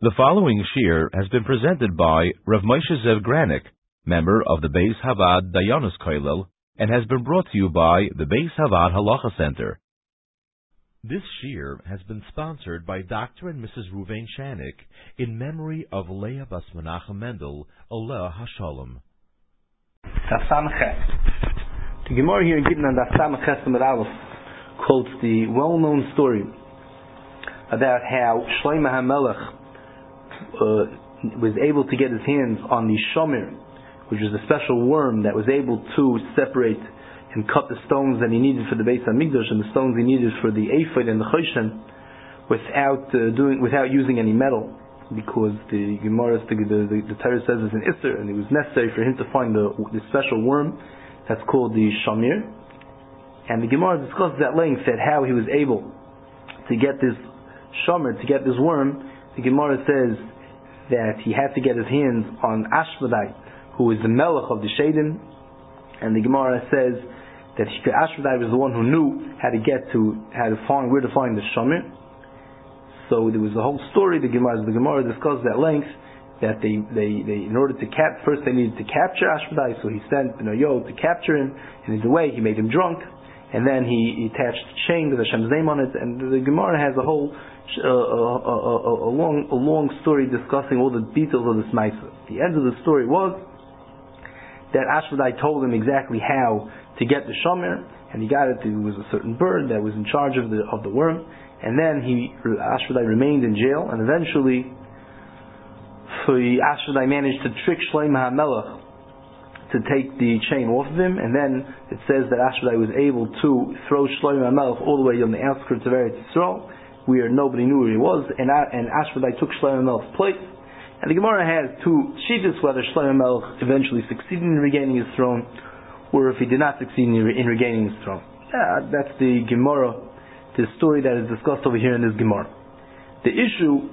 The following shir has been presented by Rav Moshe Zev Granik, member of the Beis Havad Dayanus Kollel, and has been brought to you by the Beis Havad Halacha Center. This shir has been sponsored by Dr. and Mrs. Ruvain Shanik in memory of Leah Bas Menachem Mendel, Aleh Hashalom. Daf Samachet. The Gemara here in Gittin on Daf Samachet Amud Aleph quotes the well-known story about how Shlomo HaMelech was able to get his hands on the shomer, which was a special worm that was able to separate and cut the stones that he needed for the Beis HaMikdash and the stones he needed for the ephod and the choshen without using any metal, because the Gemara, the Torah says it's an isser, and it was necessary for him to find the special worm that's called the shamir. And the Gemara discusses at length that how he was able to get this shomer, to get this worm. The Gemara says that he had to get his hands on Ashvadai, who is the melech of the Shadim, and the Gemara says that Ashvadai was the one who knew where to find the shomer. So there was a whole story. The Gemara discussed at length that they in order to first they needed to capture Ashvadai, so he sent Yod to capture him, and in the way he made him drunk, and then he attached a chain with Hashem's name on it, and the Gemara has a whole a long story discussing all the details of this Maisa. The end of the story was that Ashvadai told him exactly how to get the shomer, and he got it. It was a certain bird that was in charge of the worm, and then Ashvadai remained in jail, and eventually Ashvadai managed to trick Shlomo HaMelech to take the chain off of him, and then it says that Ashvadai was able to throw Shlomo HaMelech all the way on the outskirts of Eretz Yisrael, where nobody knew where he was, and Ashvadai took Shlomo HaMelech's place. And the Gemara has two shittas whether Shlomo HaMelech eventually succeeded in regaining his throne, or if he did not succeed in regaining his throne. That's the Gemara, the story that is discussed over here in this Gemara. The issue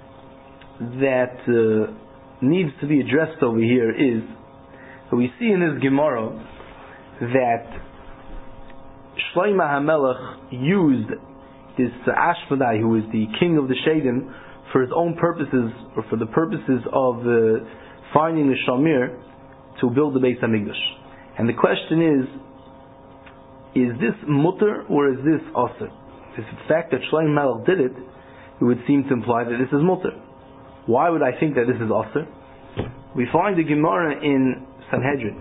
that needs to be addressed over here is that we see in this Gemara that Shlomo HaMelech used this Ashvadai, who is the king of the Shadim, for his own purposes, or for the purposes of finding the Shamir to build the Beis HaMikdash. And the question is this mutter or is this aser? If the fact that Shlomo HaMelech did it, it would seem to imply that this is mutter. Why would I think that this is aser? We find the Gemara in Sanhedrin.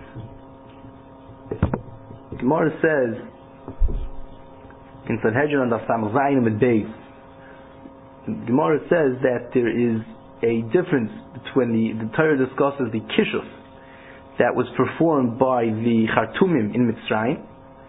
The Gemara says in Sanhedrin on Daf Samach Zayin Amud Beis, the Gemara says that there is a difference between the Torah discusses the kishuf that was performed by the Chartumim in Mitzrayim.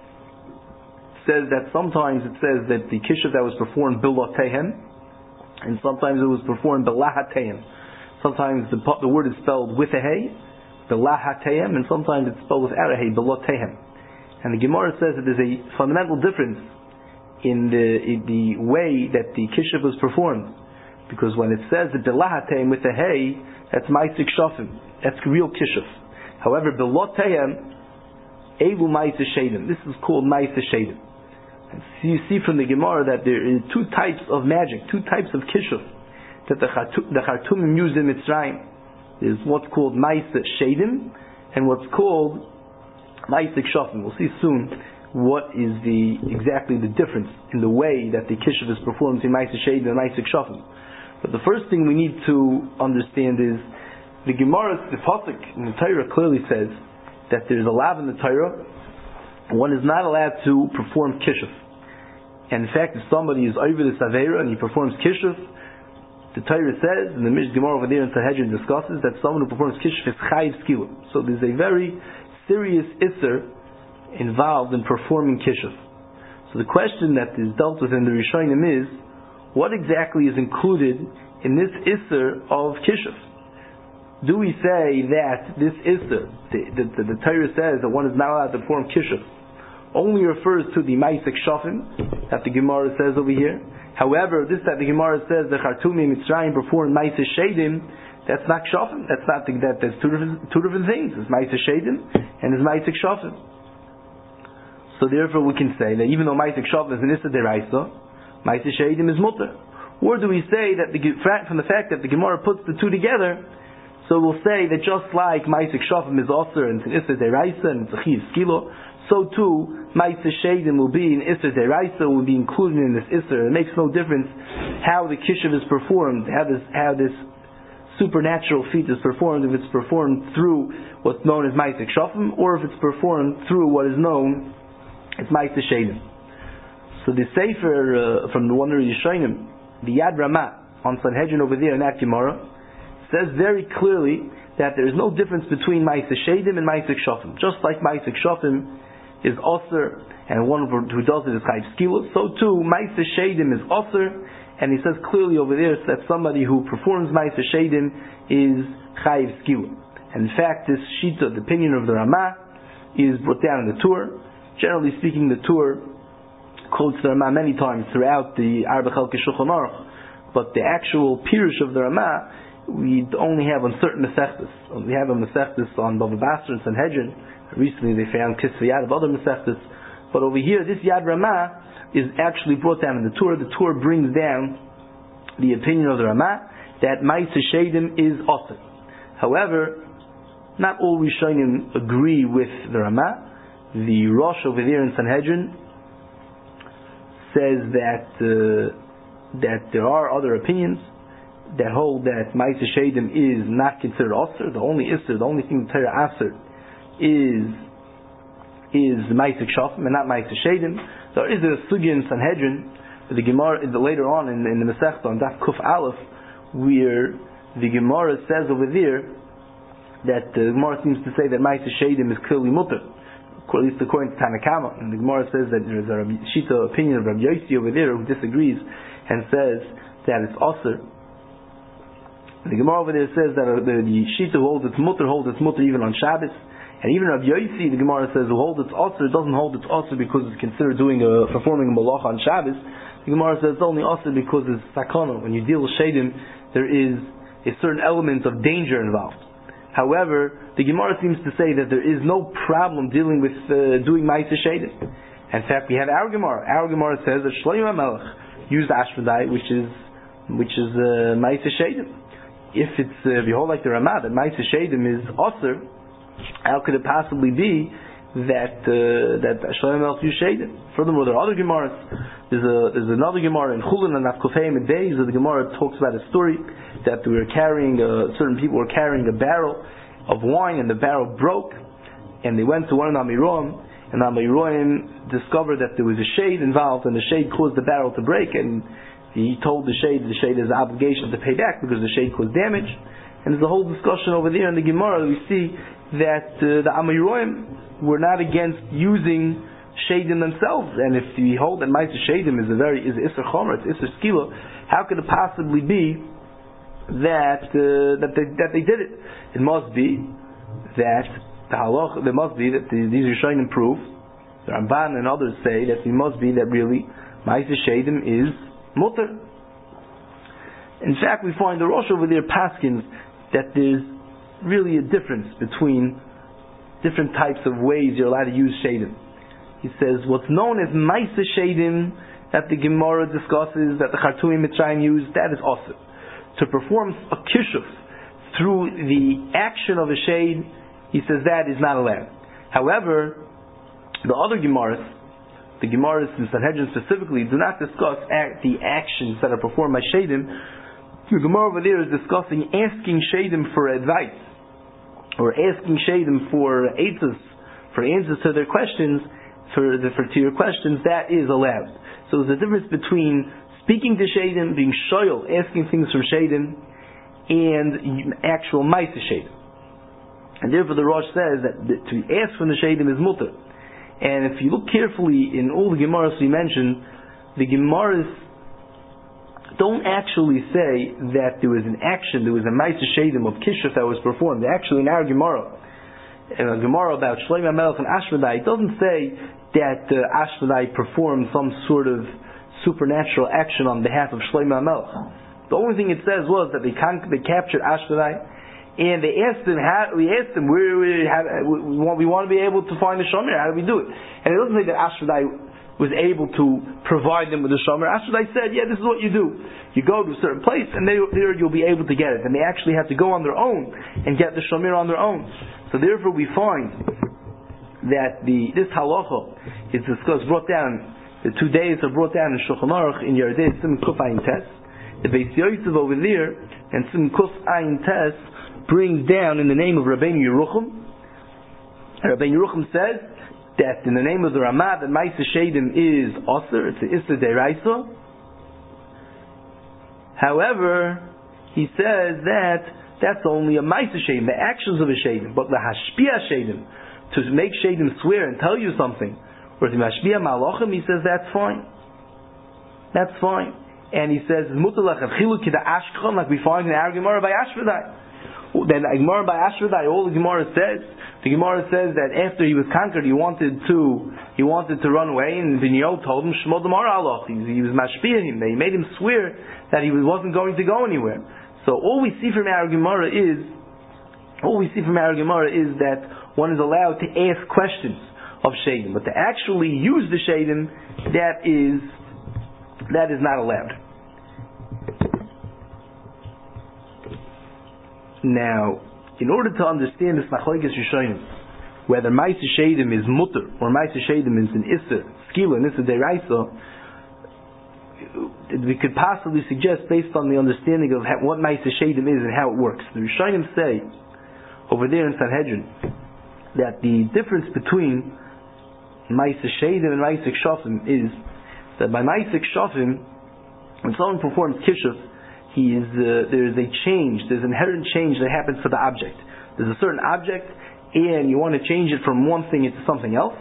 It says that sometimes it says that the kishuf that was performed bilotehem, and sometimes it was performed bilahatehem. Sometimes the word is spelled with a hey, bilahatehem, and sometimes it's spelled without a hey, bilotehem. And the Gemara says that there's a fundamental difference in the way that the kishuf was performed, because when it says that bilahatehem with a hey, that's ma'asik shafim, that's real kishuf. However, bilotehem elu ma'aseh shedim, this is called ma'aseh shedim. And so you see from the Gemara that there are two types of magic, two types of kishuf that the Chartumim used in Mitzrayim. There's what's called ma'aseh shedim and what's called ma'aseh shafim. We'll see soon what is exactly the difference in the way that the kishuf is performed in ma'aseh shedim and ma'aseh shafim. But the first thing we need to understand is the Gemara, the pasuk in the Torah clearly says that there's a lav in the Torah. One is not allowed to perform kishuf. And in fact, if somebody is over the savera and he performs kishuf, the Torah says, and the Mishnah Gemara over there in Sanhedrin discusses, that someone who performs kishuf is chayiv skila. So there's a very serious isser involved in performing kishuf. So the question that is dealt with in the Rishonim is, what exactly is included in this isser of kishuf? Do we say that this isser, the Torah says that one is not allowed to perform kishuf, only refers to the ma'aseh shafim that the Gemara says over here? However, this that the Gemara says the Chartumim Mitzrayim performed ma'aseh shedim, that's not shafim. That's two different things. It's ma'aseh shedim and it's ma'aseh shafim. So therefore we can say that even though ma'aseh shafim is an issa deraisa, ma'aseh shedim is mutter. Or do we say that from the fact that the Gemara puts the two together, so we'll say that just like Ma'aseh Shofim is Osir and it's an Isser Deraisa and it's a Chiv Skilo, so too Ma'aseh Sheidim will be an Isser Deraisa, will be included in this Isser. It makes no difference how the Kishiv is performed, how this supernatural feat is performed, if it's performed through what's known as Ma'aseh Shofim, or if it's performed through what is known as Ma'aseh Sheidim. So the Sefer from the one of the Yishonim, the Yad Ramah on Sanhedrin over there in that Gemara, says very clearly that there is no difference between Ma'aseh Sheidim and Ma'aseh Shofim. Just like Ma'aseh Shofim is Osir, and one who does it is Chayiv Skila, so too Ma'aseh Sheidim is Osir, and he says clearly over there that somebody who performs Ma'aseh Sheidim is Chayiv Skila. And in fact, this Shita, the opinion of the Ramah, is brought down in the Tur. Generally speaking, the Tur quotes the Ramah many times throughout the Arba Chelkei Shulchan Aruch, but the actual Pirush of the Ramah we only have on certain Masechtas. We have a Masechtas on Bava Basra and Sanhedrin. Recently they found Kisvei Yad of other Masechtas. But over here, this Yad Ramah is actually brought down in the Torah. The Torah brings down the opinion of the Ramah that Ma'aseh Sheidim is Osir. However, not all Rishonim agree with the Ramah. The Rosh over there in Sanhedrin says that there are other opinions that hold that Ma'aseh Sheidim is not considered Osir. The only Isser, the only thing the Torah Asir is Ma'aseh Shofim and not Ma'aseh Sheidim. There is a Sugya in Sanhedrin, the Gemara later on in the Masechta on Daf Kuf Aleph, where the Gemara says over there that the Gemara seems to say that Ma'aseh Sheidim is clearly mutter, at least according to Tanakama. And the Gemara says that there is a Shita opinion of Rabbi Yossi over there who disagrees and says that it's Osir. The Gemara over there says that the Shita who holds its mutter even on Shabbos, and even Rabbi Yossi, the Gemara says, who holds its Osir doesn't hold its Osir because it's considered performing a Malacha on Shabbos. The Gemara says it's only Osir because it's Sakana. When you deal with Sheidim, there is a certain element of danger involved. However, the Gemara seems to say that there is no problem dealing with doing Ma'aseh Sheidim. In fact, we have our Gemara. Our Gemara says that Shlomo HaMelech used Ashvadai, which is Ma'aseh Sheidim. If it's behold like the Ramah that Ma'aseh Sheidim is Osir, how could it possibly be that Shlomo HaMelech used Sheidim? Furthermore, there are other Gemaras. There's another Gemara in Chulin and Nafkofei Medei. The Gemara talks about a story that certain people were carrying a barrel of wine, and the barrel broke, and they went to one of the Amiroim, and the Amiroim discovered that there was a shade involved, and the shade caused the barrel to break, and he told the shade has an obligation to pay back because the shade caused damage. And there's a whole discussion over there in the Gemara. We see that the Amiroim were not against using Sheidim themselves, and if we hold that Ma'aseh Sheidim is Isser Chomer, it's Isser Skila, how could it possibly be that they did it? It must be that these Rishonim prove, the Ramban and others say that it must be that really Ma'aseh Sheidim is mutter. In fact, we find the Rosh over there paskins that there's really a difference between different types of ways you're allowed to use Sheidim. He says what's known as Ma'aseh Sheidim that the Gemara discusses, that the Chartumim Mitzrayim use, that is Osir. To perform a kishuf through the action of a shade, he says that is not allowed. However, the other Gemaras, the Gemaras in Sanhedrin specifically, do not discuss the actions that are performed by Sheidim. The Gemara over there is discussing asking Sheidim for advice, or asking Sheidim for eitzos, for answers to their questions, to your questions. That is allowed. So there's a difference between speaking to Sheidim, being shoyal, asking things from Sheidim, and actual Ma'aseh Sheidim. And therefore the Rosh says that to ask from the Sheidim is mutter. And if you look carefully in all the Gemaras we mentioned, the Gemaras don't actually say that there was an action, there was a Ma'aseh Sheidim of Kishuf that was performed. Actually, in our Gemara, a Gemara about Shlomo HaMelech and Ashvadai, it doesn't say that Ashvadai performed some sort of supernatural action on behalf of Shlomo HaMelech. The only thing it says was that they captured Ashvadai, and we asked him, we want to be able to find the Shomer, how do we do it? And it doesn't say that Ashvadai was able to provide them with a shomer. Ashradai said, yeah, this is what you do. You go to a certain place and there you'll be able to get it. And they actually have to go on their own and get the shomer on their own. So therefore we find that this halacha is discussed, brought down, the 2 days are brought down in Shulchan Aruch in Yerdei Sim Kuf Ayin Tes. The Beis Yosef over there and Sim Kuf Ayin Tes brings down in the name of Rabbeinu Yerucham. Rabbeinu Yerucham says that in the name of the Ramah, that Ma'aseh Shedim is Osir, it's an Issa Deraisa. However, he says that that's only a Ma'aseh Shedim, the actions of a Shedim, but the Hashpia Shedim, to make Shedim swear and tell you something, or the Hashpia Malachim, he says that's fine. That's fine. And he says, Mutalach of Chiluk Kida Ashkhan, like we find in our Gemara by Ashvadai. Then Gemara by Ashvadai, all the Gemara says that after he was conquered, he wanted to run away, and Binyael told him, Shmo Damar Allah. He was mashpia him. They made him swear that he wasn't going to go anywhere. So all we see from our Gemara is that one is allowed to ask questions of Shadim, but to actually use the Shadim, that is not allowed. Now, in order to understand this Machlokes Rishonim, whether Ma'aseh Shedim is mutter or Ma'aseh Shedim is an Isser, Skila, an Isser Deraisa, we could possibly suggest, based on the understanding of what Ma'aseh Shedim is and how it works. The Rishonim say, over there in Sanhedrin, that the difference between Ma'aseh Shedim and Ma'aseh Shofim is that by Ma'aseh Shofim, when someone performs Kishuf, there is a change, there's an inherent change that happens to the object. There's a certain object, and you want to change it from one thing into something else.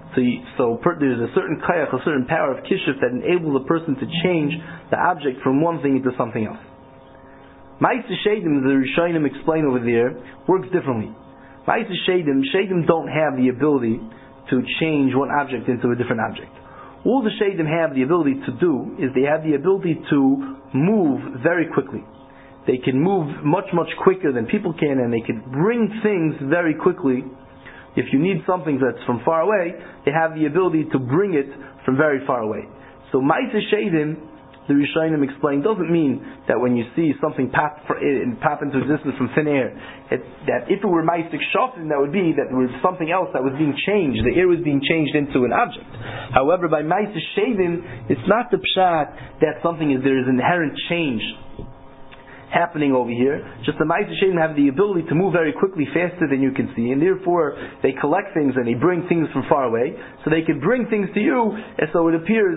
There's a certain kayach, a certain power of kishuf that enables a person to change the object from one thing into something else. Ma'aseh Shedim, the Rishonim explain over there, works differently. Ma'aseh Shedim don't have the ability to change one object into a different object. All the Shedim have the ability to do is they have the ability to move very quickly. They can move much, much quicker than people can, and they can bring things very quickly. If you need something that's from far away, they have the ability to bring it from very far away. So Ma'aseh Shedim, the Rishonim explain, doesn't mean that when you see something pop into existence from thin air, that if it were Ma'aseh Shofim, that would be that there was something else that was being changed. The air was being changed into an object. However, by Ma'aseh Shedim, it's not the pshat that there is inherent change happening over here. Just the Ma'aseh Shedim have the ability to move very quickly, faster than you can see, and therefore they collect things and they bring things from far away, so they can bring things to you. And so it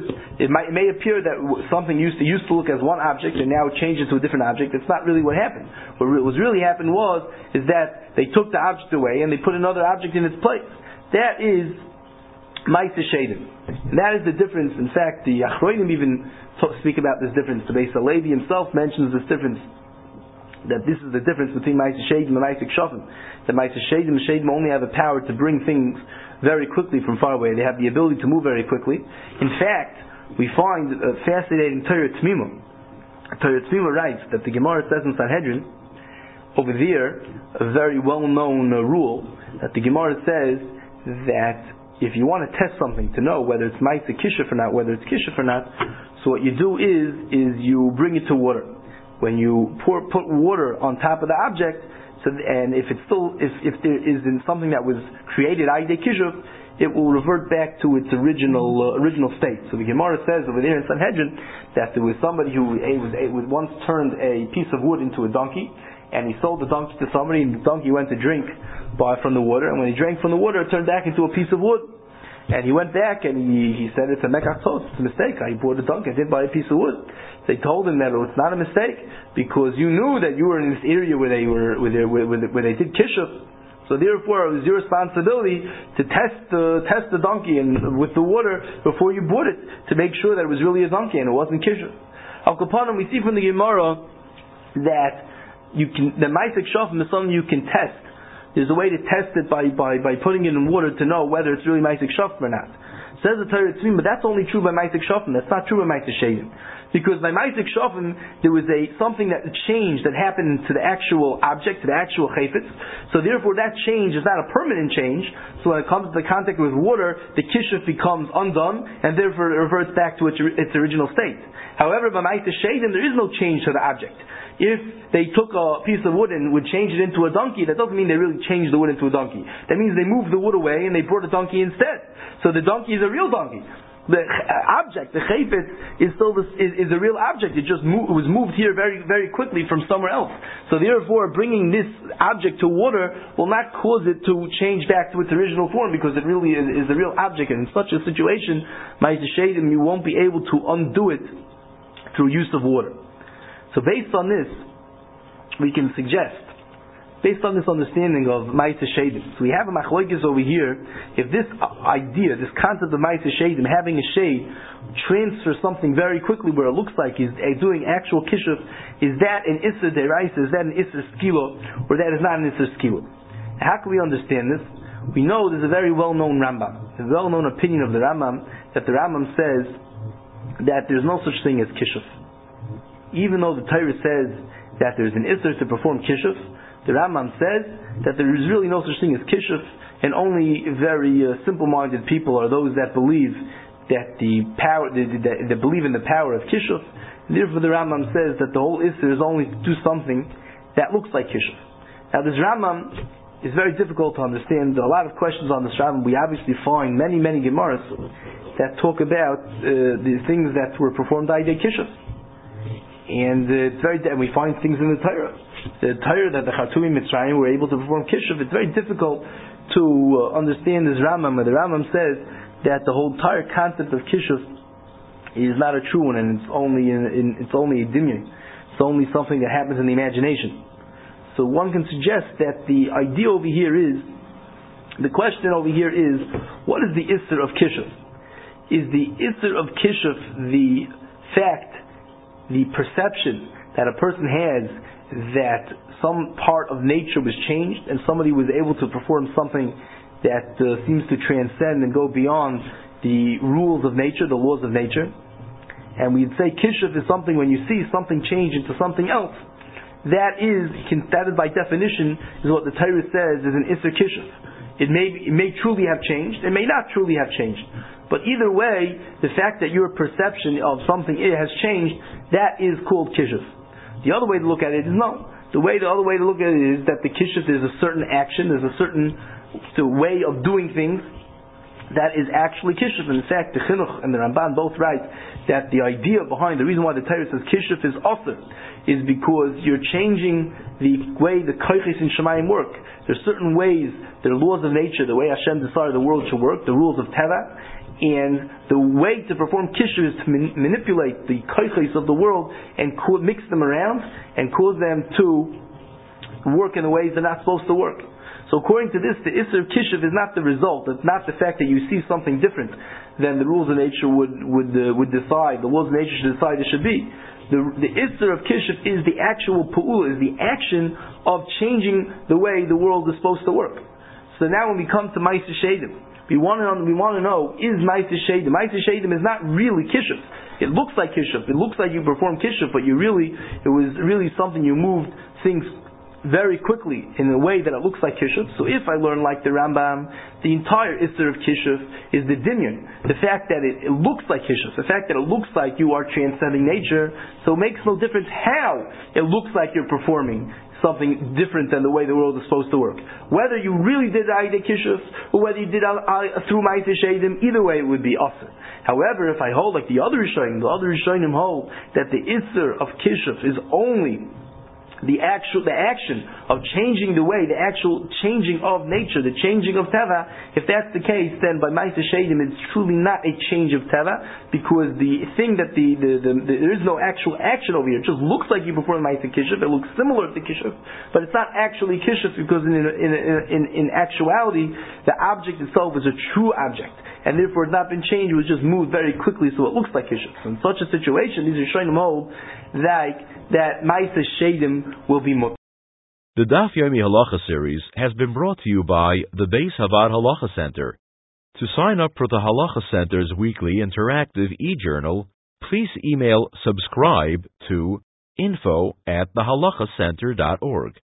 may appear that something used to look as one object and now it changed into a different object. It's not really what happened. What really happened is that they took the object away and they put another object in its place. That is Ma'aseh Shedim. And that is the difference. In fact, the Achronim even speak about this difference. The Beis Halevi himself mentions this difference, that this is the difference between Ma'aseh Shedim and Ma'aseh Shofim. That Ma'aseh Shedim only have the power to bring things very quickly from far away. They have the ability to move very quickly. In fact, we find a fascinating Torah T'mima. Torah T'mima writes that the Gemara says in Sanhedrin, over there, a very well-known rule, that the Gemara says that if you want to test something to know whether it's Ma'aseh Kishuf or not, so what you do is you bring it to water. When you put water on top of the object, and if there isn't something that was created Aydei Kishuf, it will revert back to its original state. So the Gemara says over there in Sanhedrin that there was somebody who once turned a piece of wood into a donkey, and he sold the donkey to somebody, and the donkey went to drink from the water, and when he drank from the water, it turned back into a piece of wood. And he went back and he said, it's a mekach tos, it's a mistake. I bought a donkey, I didn't buy a piece of wood. They told him that it's not a mistake because you knew that you were in this area where they did kishuf. So therefore, it was your responsibility to test the donkey with the water before you bought it to make sure that it was really a donkey and it wasn't kishuf. Al Kapanim, we see from the Gemara that the Ma'aseh Shofim is something you can test. There's a way to test it by putting it in water to know whether it's really Ma'aseh Shofim or not. Says the Torah Tzvim, but that's only true by Ma'aseh Shofim. That's not true by Ma'aseh Shedim. Because by Ma'aseh Shofim, there was something that changed that happened to the actual object, to the actual chayfetz. So therefore that change is not a permanent change. So when it comes to the contact with water, the kishuf becomes undone, and therefore it reverts back to its original state. However, by Ma'aseh Shedim, there is no change to the object. If they took a piece of wood and would change it into a donkey, that doesn't mean they really changed the wood into a donkey. That means they moved the wood away and they brought a donkey instead. So the donkey is a real donkey. The object, the chayfetz, is still is a real object. It just was moved here very, very quickly from somewhere else. So therefore, bringing this object to water will not cause it to change back to its original form, because it really is a real object. And in such a situation, Ma'aseh Shedim, you won't be able to undo it through use of water. So based on this, we can suggest, based on this understanding of Ma'aseh Shedim, so we have a machlokes over here, if this idea, this concept of Ma'aseh Shedim, having a shade, transfers something very quickly where it looks like he's doing actual kishuf, is that an Isser Deraisa, is that an Isser Skilo, or that is not an Isser Skilo? How can we understand this? We know there's a very well-known Rambam, a well-known opinion of the Rambam, that the Rambam says that there's no such thing as kishuf. Even though the Torah says that there's an Isser to perform kishuf, the Rambam says that there is really no such thing as kishuf, and only very simple-minded people are those that believe that that believe in the power of kishuf. And therefore, the Rambam says that the whole Isser is only to do something that looks like kishuf. Now, this Rambam is very difficult to understand. There are a lot of questions on this Rambam. We obviously find many Gemaras that talk about the things that were performed by the kishuf. And we find things in the Torah. The Torah that the Chartumim Mitzrayim were able to perform kishuf. It's very difficult to understand this Rambam. The Rambam says that the whole entire concept of kishuf is not a true one, and it's only a dimyon. It's only something that happens in the imagination. So one can suggest that the idea over here is, the question over here is, what is the Isser of kishuf? Is the Isser of kishuf the fact, the perception that a person has that some part of nature was changed and somebody was able to perform something that seems to transcend and go beyond the rules of nature, the laws of nature? And we'd say kishuf is something when you see something change into something else. That is by definition is what the Torah says is an Isser kishuf. It may truly have changed, it may not truly have changed. But either way, the fact that your perception of something has changed, that is called kishuf. The other way to look at it is no. The other way to look at it is that the kishuf is a certain action, there's a certain way of doing things that is actually kishuf. And in fact, the Chinuch and the Ramban both write that the idea behind, the reason why the Torah says kishuf is osir, is because you're changing the way the koiches in Shemayim work. There's certain ways, there are laws of nature, the way Hashem decided the world should work, the rules of Teva. And the way to perform kishuf is to manipulate the koiches of the world and mix them around and cause them to work in the ways they're not supposed to work. So according to this, the Isser of kishuf is not the result. It's not the fact that you see something different than the rules of nature would decide. The laws of nature should decide it should be. The Isser of kishuf is the actual pa'ula, is the action of changing the way the world is supposed to work. So now when we come to Ma'aseh Shedim, we want to know, is Ma'aseh Shedim? Ma'aseh Shedim is not really kishuf. It looks like kishuf. It looks like you perform kishuf, but it was really something you moved things very quickly in a way that it looks like kishuf. So if I learn like the Rambam, the entire Isser of kishuf is the dimyon, the fact that it looks like kishuf, the fact that it looks like you are transcending nature, so it makes no difference how it looks like you're performing something different than the way the world is supposed to work. Whether you really did Aida Kishuf or whether you did through Ma'aseh Shedim, either way it would be Asr. However, if I hold like the other Rishonim hold that the Isser of Kishuf is only the action of changing the way, the actual changing of nature, the changing of Teva, if that's the case, then by Ma'aseh Shedim it's truly not a change of Teva, because the thing that there is no actual action over here. It just looks like you perform Ma'aseh Kishuf, it looks similar to Kishuf, but it's not actually Kishuf, because in actuality, the object itself is a true object, and therefore it had not been changed, it was just moved very quickly, so it looks like Kishuf. So in such a situation, these Rishonim hold that Ma'aseh Shedim will be mutter. The Daf Yomi Halacha series has been brought to you by the Beis Havad Halacha Center. To sign up for the Halacha Center's weekly interactive e-journal, please email subscribe to info@thehalachacenter.org.